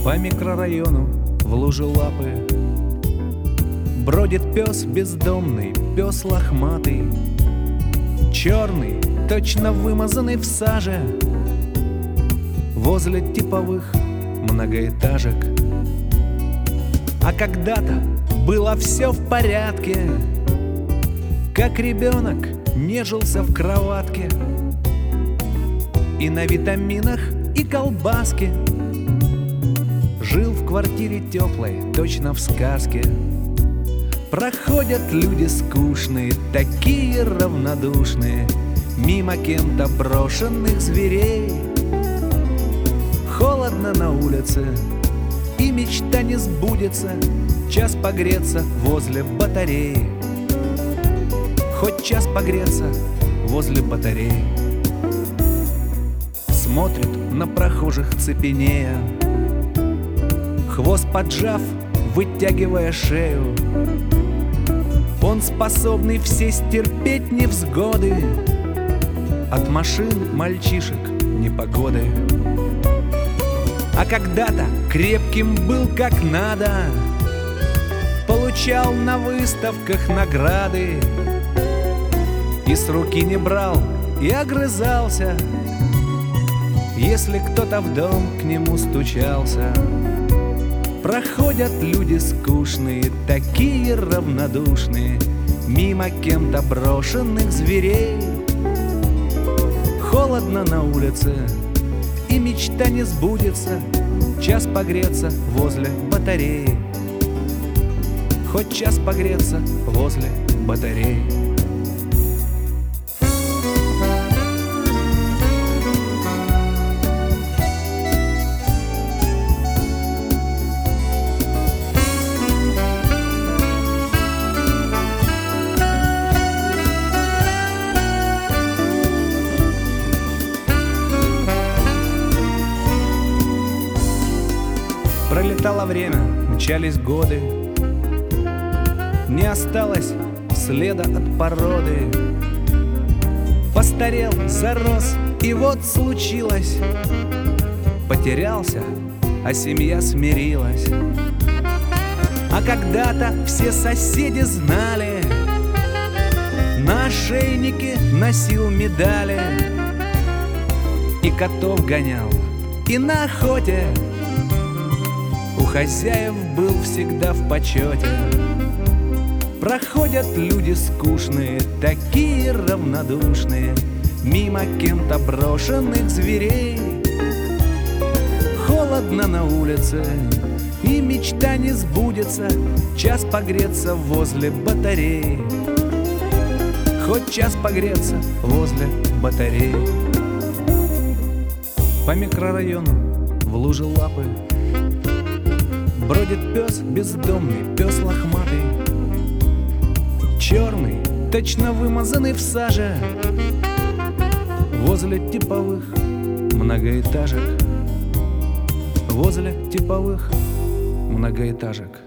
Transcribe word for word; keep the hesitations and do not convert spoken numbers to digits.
По микрорайону в луже лапы бродит пес бездомный, пес лохматый, черный, точно вымазанный в саже, возле типовых многоэтажек. А когда-то было все в порядке, как ребенок нежился в кроватке и на витаминах и колбаске жил в квартире теплой, точно в сказке. Проходят люди скучные, такие равнодушные, мимо кем-то брошенных зверей. Холодно на улице, и мечта не сбудется, час погреться возле батареи. Хоть час погреться возле батареи. Смотрит на прохожих цепенея, хвост поджав, вытягивая шею. Он способный все стерпеть невзгоды, от машин, мальчишек, непогоды. А когда-то крепким был как надо, получал на выставках награды, и с руки не брал, и огрызался, если кто-то в дом к нему стучался. Проходят люди скучные, такие равнодушные, мимо кем-то брошенных зверей. Холодно на улице, и мечта не сбудется, час погреться возле батареи. Хоть час погреться возле батареи. Пролетало время, мчались годы, не осталось следа от породы. Постарел, зарос, и вот случилось, потерялся, а семья смирилась. А когда-то все соседи знали, на ошейнике носил медали, и котов гонял, и на охоте у хозяев был всегда в почете. Проходят люди скучные, такие равнодушные, мимо кем-то брошенных зверей. Холодно на улице, и мечта не сбудется, час погреться возле батареи. Хоть час погреться возле батареи. По микрорайону в луже лапы бродит пес бездомный, пес лохматый, черный, точно вымазанный в саже, возле типовых многоэтажек, возле типовых многоэтажек.